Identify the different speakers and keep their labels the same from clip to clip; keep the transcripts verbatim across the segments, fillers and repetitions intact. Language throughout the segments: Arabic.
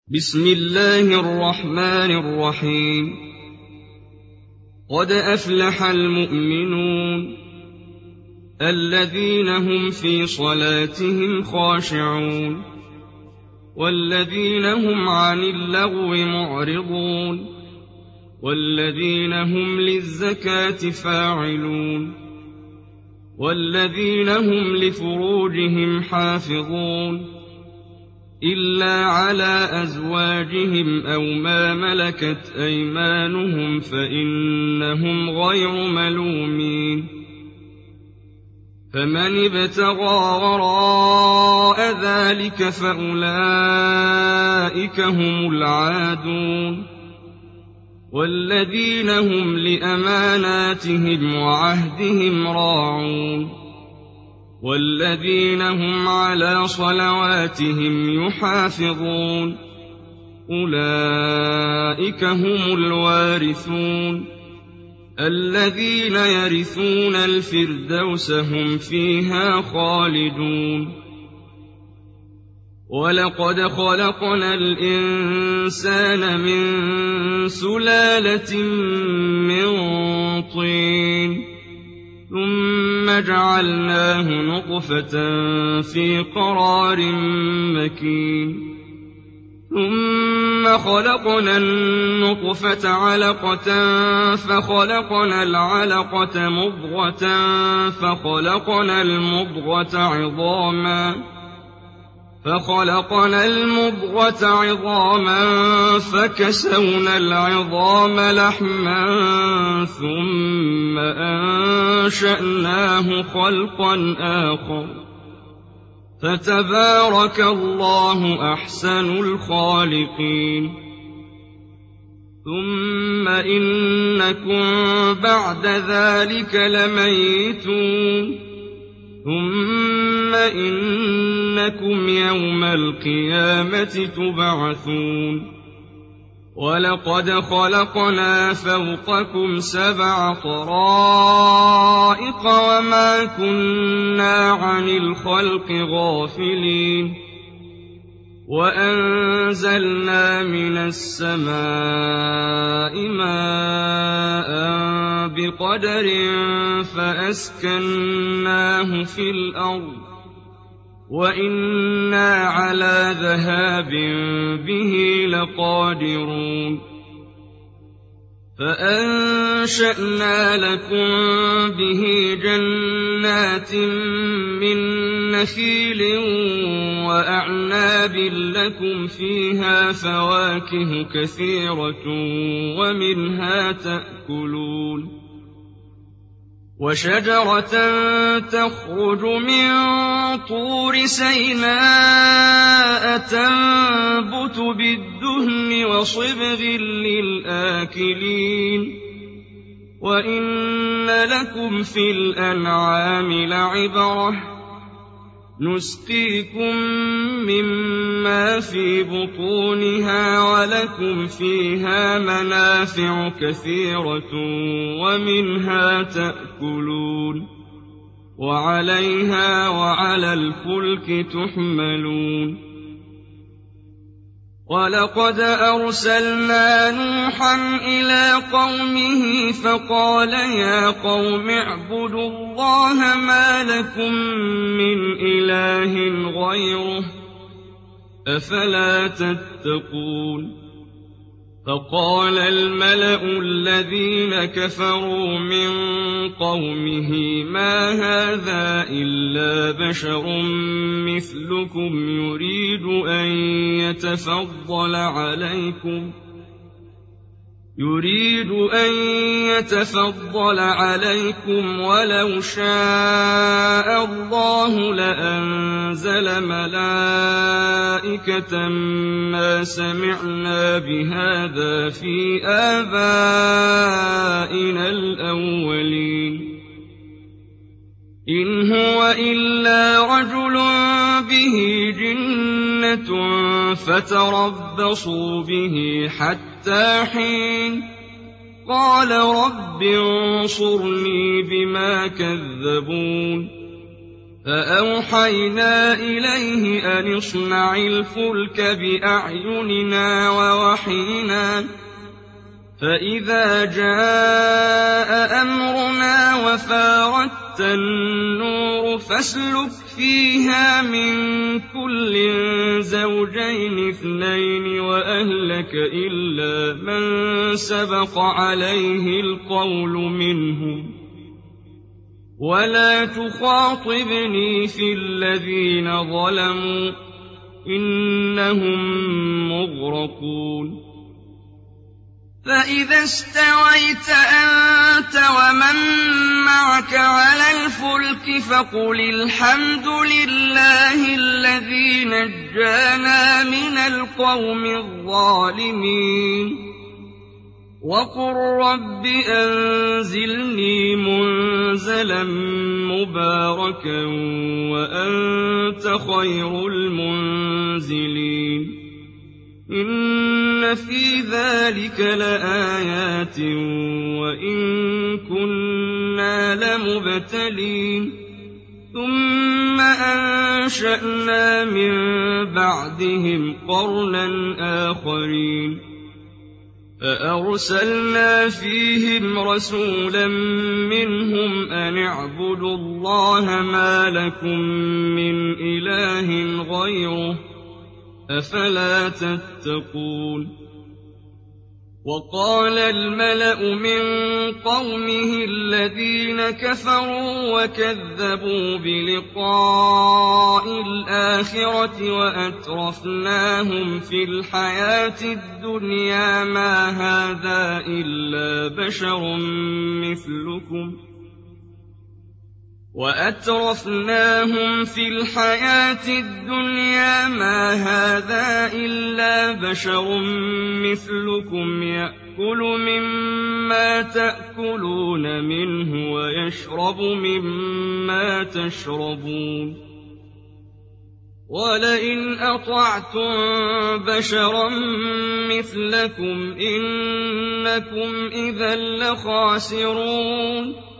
Speaker 1: بسم الله الرحمن الرحيم. قد أفلح المؤمنون الذين هم في صلاتهم خاشعون والذين هم عن اللغو معرضون والذين هم للزكاة فاعلون والذين هم لفروجهم حافظون إلا على أزواجهم أو ما ملكت أيمانهم فإنهم غير ملومين. فمن ابتغى وراء ذلك فأولئك هم العادون والذين هم لأماناتهم وعهدهم راعون والذين هم على صلواتهم يحافظون أولئك هم الوارثون الذين يرثون الفردوس هم فيها خالدون. ولقد خلقنا الإنسان من سلالة من طين ثم جعلناه نطفة في قرار مكين ثم خلقنا النطفة علقة فخلقنا العلقة مضغة فخلقنا المضغة عظاما فخلقنا المضغة عظاما فكسونا العظام لحما ثم أنشأناه خلقا آخر فتبارك الله أحسن الخالقين. ثم إنكم بعد ذلك لميتون ثم إنكم يوم القيامة تبعثون. ولقد خلقنا فوقكم سبع طرائق وما كنا عن الخلق غافلين وأنزلنا من السماء ماء بقدر فأسكناه في الأرض وإنا على ذهاب به لقادرون. فأنشأنا لكم به جنات من نخيل وأعناب لكم فيها فواكه كثيرة ومنها تأكلون وشجرة تخرج من طور سيناء تنبت بالدهن وصبغ للآكلين وإن لكم في الأنعام لعبرة نسقيكم مما في بطونها ولكم فيها منافع كثيرة ومنها تأكلون وعليها وعلى الفلك تحملون. ولقد أرسلنا نوحا إلى قومه فقال يا قوم اعبدوا الله ما لكم من إله غيره أفلا تتقون. فقال الملأ الذين كفروا من قومه ما هذا إلا بشر مثلكم يريد أن يتفضل عليكم يريد أن يتفضل عليكم ولو شاء الله لأنزل ملائكة ما سمعنا بهذا في آبائنا الأولين إن هو إلا رجل به جنة فتربصوا به حتى حين قال رب انصرني بما كذبون فأوحينا إليه أن اصنع الفلك بأعيننا ووحينا فإذا جاء أمرنا وفاردت النور فاسلك فيها من كل زوجين اثنين وأهلك إلا من سبق عليه القول منهم ولا تخاطبني في الذين ظلموا إنهم مغرقون فإذا استويت أنت ومن معك على الفلك فقل الحمد لله الذي نجانا من القوم الظالمين وقل رب أنزلني منزلا مباركا وأنت خير المنزلين إن في ذلك لآيات وإن كنا لمبتلين ثم أنشأنا من بعدهم قرنا آخرين فأرسلنا فيهم رسولا منهم أن اعبدوا الله ما لكم من إله غيره أفلا تتقون وقال الملأ من قومه الذين كفروا وكذبوا بلقاء الآخرة وأترفناهم في الحياة الدنيا ما هذا إلا بشر مثلكم وأترفناهم في الحياة الدنيا ما هذا إلا بشر مثلكم يأكل مما تأكلون منه ويشرب مما تشربون ولئن أطعتم بشرا مثلكم إنكم إذا لخاسرون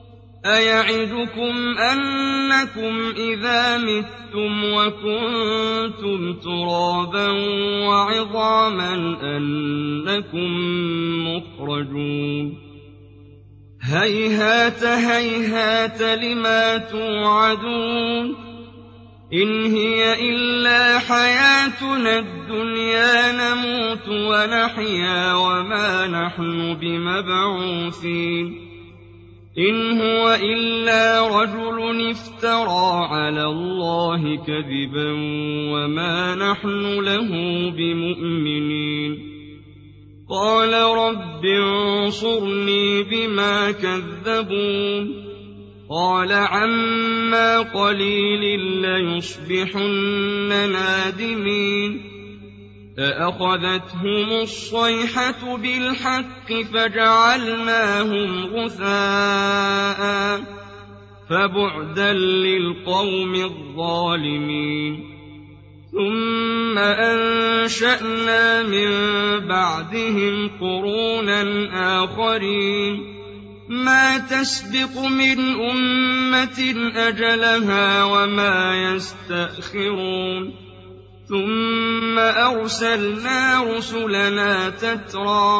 Speaker 1: أيعدكم أنكم إذا متم وكنتم ترابا وعظاما أنكم مخرجون هيهات هيهات لما توعدون إن هي إلا حياتنا الدنيا نموت ونحيا وما نحن بمبعوثين إن هو إلا رجل افترى على الله كذبا وما نحن له بمؤمنين قال رب انصرني بما كذبون قال عما قليل ليصبحن نادمين فأخذتهم الصيحة بالحق فجعلناهم غثاء فبعدا للقوم الظالمين ثم أنشأنا من بعدهم قرونا آخرين ما تسبق من أمة أجلها وما يستأخرون ثم أرسلنا رسلنا تترى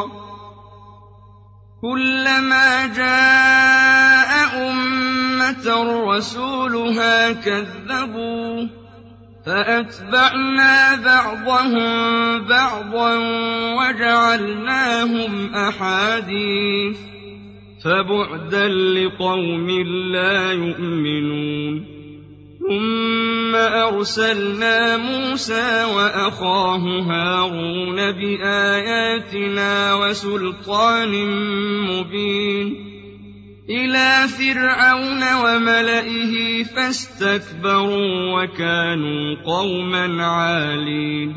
Speaker 1: كلما جاء أمة رسولها كذبوه فأتبعنا بعضهم بعضا وجعلناهم أحاديث فبعدا لقوم لا يؤمنون ثم أرسلنا موسى وأخاه هارون بآياتنا وسلطان مبين إلى فرعون وملئه فاستكبروا وكانوا قوما عالين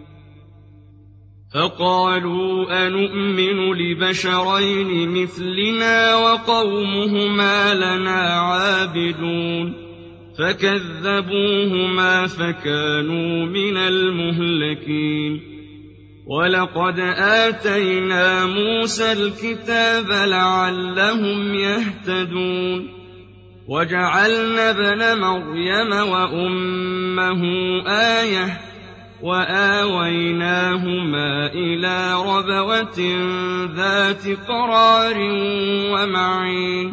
Speaker 1: فقالوا أنؤمن لبشرين مثلنا وقومهما لنا عابدون فكذبوهما فكانوا من المهلكين ولقد آتينا موسى الكتاب لعلهم يهتدون وجعلنا ابن مريم وأمه آية وآويناهما إلى ربوة ذات قرار ومعين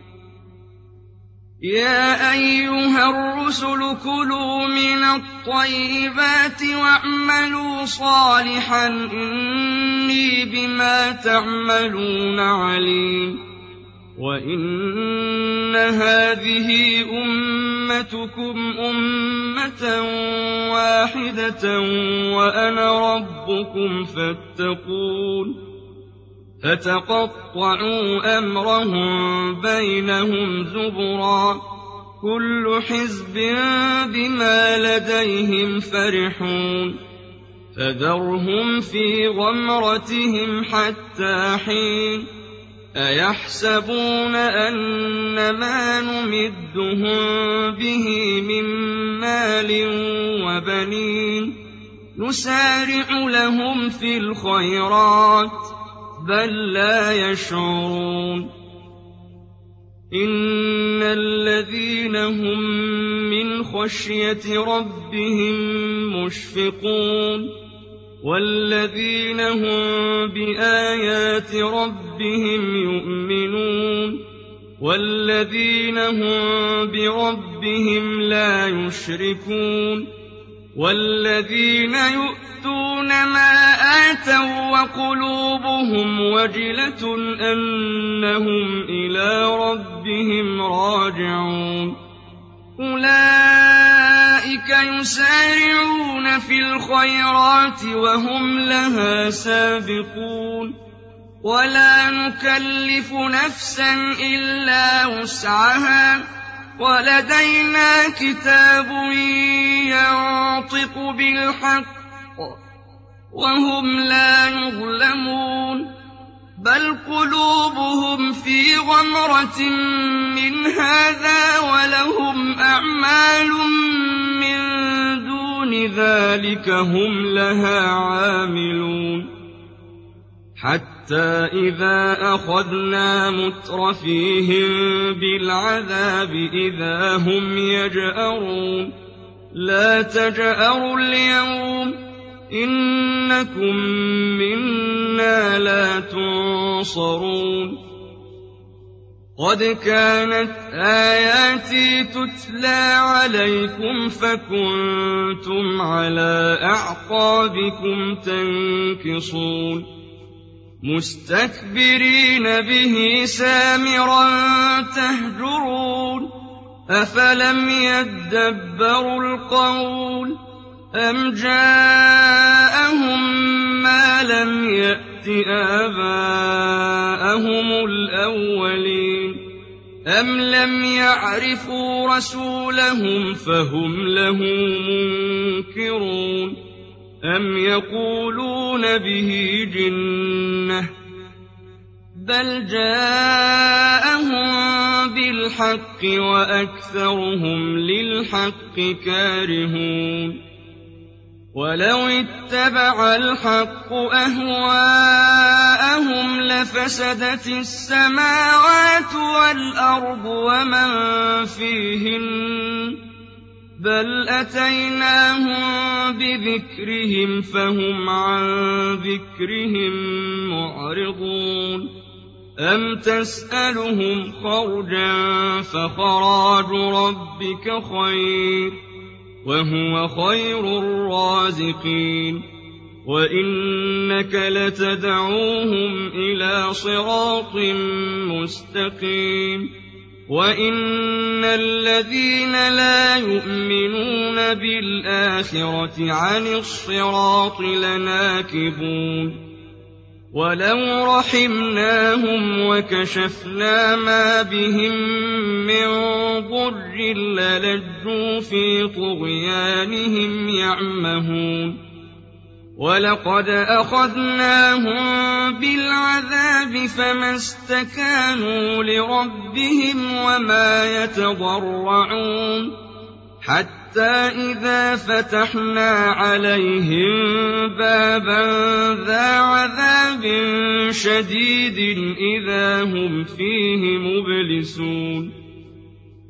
Speaker 1: يا أيها الرسل كلوا من الطيبات واعملوا صالحا إني بما تعملون عليم وإن هذه أمتكم أمة واحدة وأنا ربكم فاتقون فتقطعوا أمرهم بينهم زبرا كل حزب بما لديهم فرحون فذرهم في غمرتهم حتى حين أيحسبون أن ما نمدهم به من مال وبنين نسارع لهم في الخيرات بل لا يشعرون إن الذين هم من خشية ربهم مشفقون والذين هم بآيات ربهم يؤمنون والذين هم بربهم لا يشركون والذين يؤتون ما آتوا وقلوبهم وجلة أنهم إلى ربهم راجعون أولئك يسارعون في الخيرات وهم لها سابقون ولا نكلف نفسا إلا وسعها ولدينا كتاب ينطق بالحق وهم لا يظلمون بل قلوبهم في غمرة من هذا ولهم أعمال من دون ذلك هم لها عاملون حتى إذا أخذنا مترفيهم بالعذاب إذا هم يجأرون لا تجأروا اليوم إنكم منا لا تنصرون قد كانت آياتي تتلى عليكم فكنتم على أعقابكم تنكصون مستكبرين به سامرا تهجرون أفلم يدبروا القول أم جاءهم ما لم يأت آباءهم الأولين أم لم يعرفوا رسولهم فهم له منكرون أم يقولون به جنة بل جاءهم بالحق وأكثرهم للحق كارهون ولو اتبع الحق أهواءهم لفسدت السماوات والأرض ومن فيهن بل أتيناهم بذكرهم فهم عن ذكرهم معرضون أم تسألهم خرجا فخراج ربك خير وهو خير الرازقين وإنك لتدعوهم إلى صراط مستقيم وإن الذين لا يؤمنون بالآخرة عن الصراط لناكبون ولو رحمناهم وكشفنا ما بهم من ضر للجوا في طغيانهم يعمهون ولقد أخذناهم بالعذاب فما استكانوا لربهم وما يتضرعون حتى إذا فتحنا عليهم بابا ذا عذاب شديد إذا هم فيه مبلسون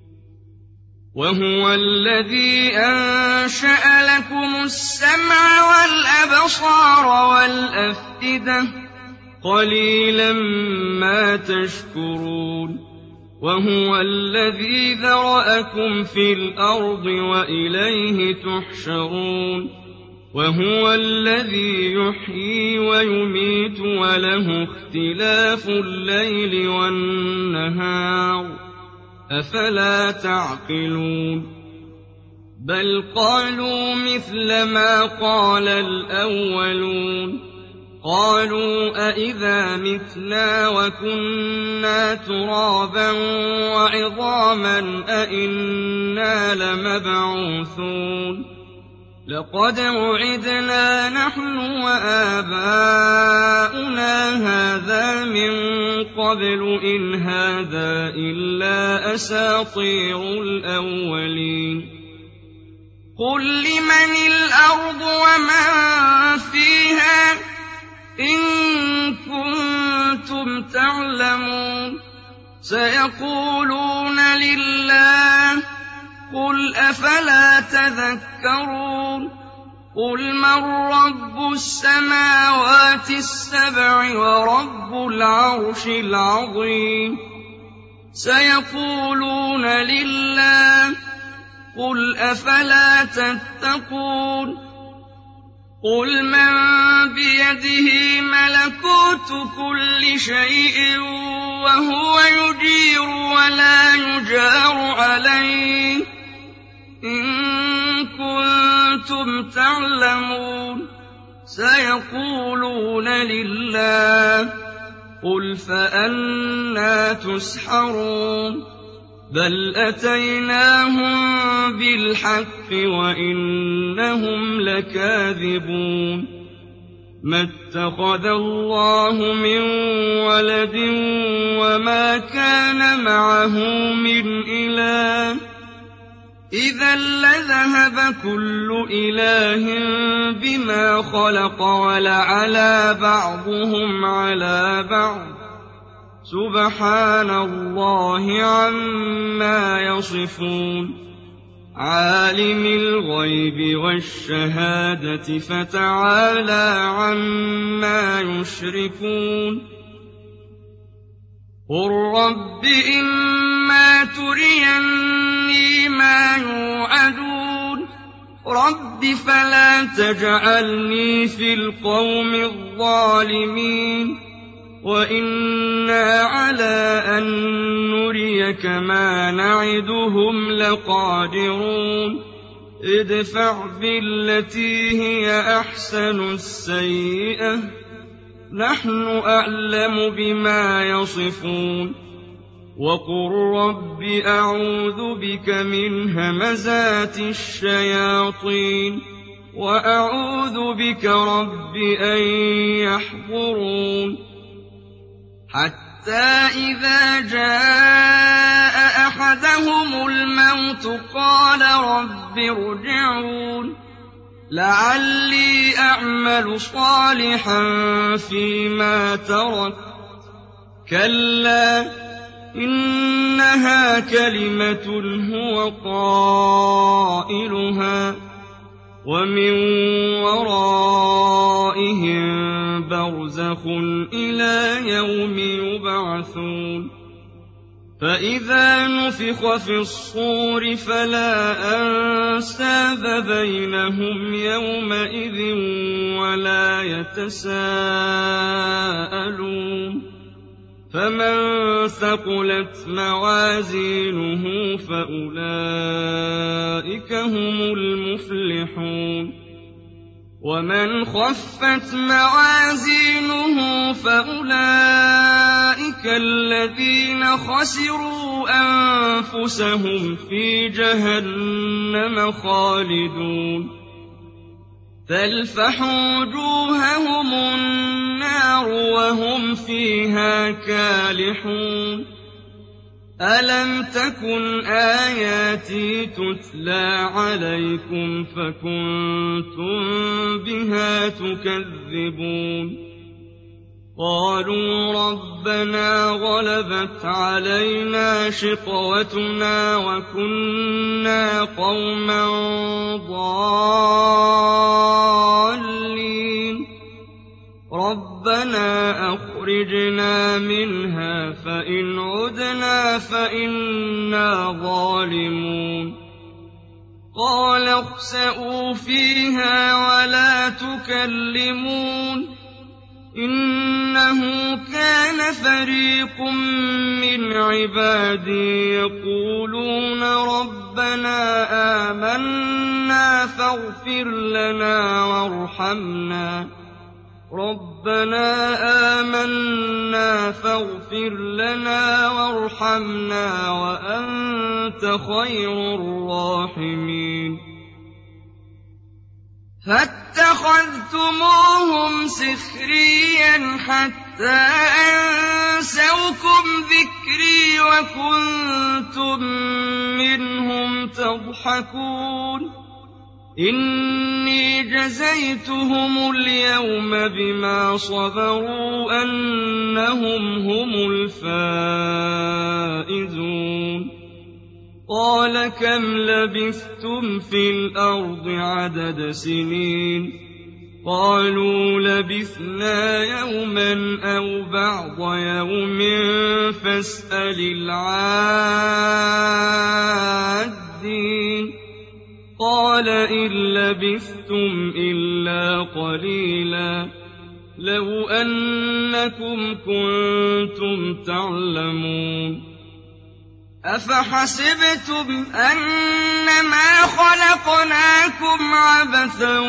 Speaker 1: وهو الذي أنشأ لكم السمع والأبصار والأفئدة قليلا ما تشكرون وهو الذي ذرأكم في الأرض وإليه تحشرون وهو الذي يحيي ويميت وله اختلاف الليل والنهار أفلا تعقلون بل قالوا مثل ما قال الأولون قالوا أئذا متنا وكنا ترابا وعظاما أئنا لمبعوثون لقد وعدنا نحن وآباؤنا هذا من قبل إن هذا إلا أساطير الأولين قل لمن الأرض ومن فيها إن كنتم تعلمون سيقولون لله قل أفلا تذكرون قل من رب السماوات السبع ورب العرش العظيم سيقولون لله قل أفلا تتقون قل من بيده ملكوت كل شيء وهو يجير ولا يجار عليه إن كنتم تعلمون سيقولون لله قل فأنى تسحرون بل أتيناهم بالحق وإنهم لكاذبون ما اتخذ الله من ولد وما كان معه من إله إذا لذهب كل إله بما خلق ولعلى بعضهم على بعض سبحان الله عما يصفون عالم الغيب والشهادة فتعالى عما يشركون قل رب إما تريني ما يوعدون رب فلا تجعلني في القوم الظالمين وإنا على أن نريك ما نعدهم لقادرون ادفع بالتي هي أحسن السيئة نحن أعلم بما يصفون وقل رب أعوذ بك من همزات الشياطين وأعوذ بك رب أن يحضرون حتى إذا جاء أحدهم الموت قال رب ارجعون لعلي أعمل صالحا فيما ترك كلا إنها كلمة هو قائلها ومن ورائهم برزخ إلى يوم يبعثون فإذا نفخ في الصور فلا أنساب بينهم يومئذ ولا يتساءلون فمن ثقلت موازينه فأولئك هم المفلحون ومن خفت موازينه فأولئك الذين خسروا أنفسهم في جهنم خالدون تلفح وجوههم النار وهم فيها كالحون ألم تكن آياتي تتلى عليكم فكنتم بها تكذبون قالوا ربنا غلبت علينا شقوتنا وكنا قوما ضالين ربنا أخرجنا منها فإن عدنا فإنا ظالمون قال اخسئوا فيها ولا تكلمون إنه كان فريق من عبادي يقولون ربنا آمنا فاغفر لنا وارحمنا ربنا آمنا فاغفر لنا وارحمنا وأنت خير الراحمين فاتخذتموهم سخريا حتى أنسوكم ذكري وكنتم منهم تضحكون إني جزيتهم اليوم بما صبروا أنهم هم الفائزون قال كم لبثتم في الأرض عدد سنين قالوا لبثنا يوما أو بعض يوم فاسأل العادين قال إن لبثتم إلا قليلا لو أنكم كنتم تعلمون أفحسبتم أنما خلقناكم عبثا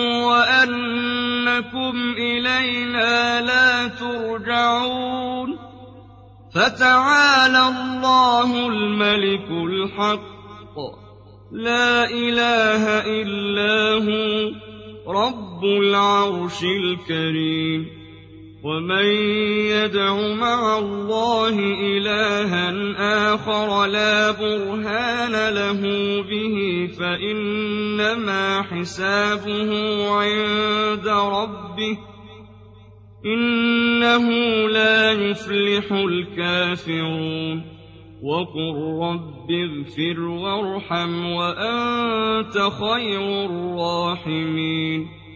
Speaker 1: وأنكم إلينا لا ترجعون فتعالى الله الملك الحق لا إله إلا هو رب العرش الكريم ومن يدع مع الله إلها آخر لا برهان له به فإنما حسابه عند ربه إنه لا يفلح الكافرون وقل رب اغفر وارحم وأنت خير الراحمين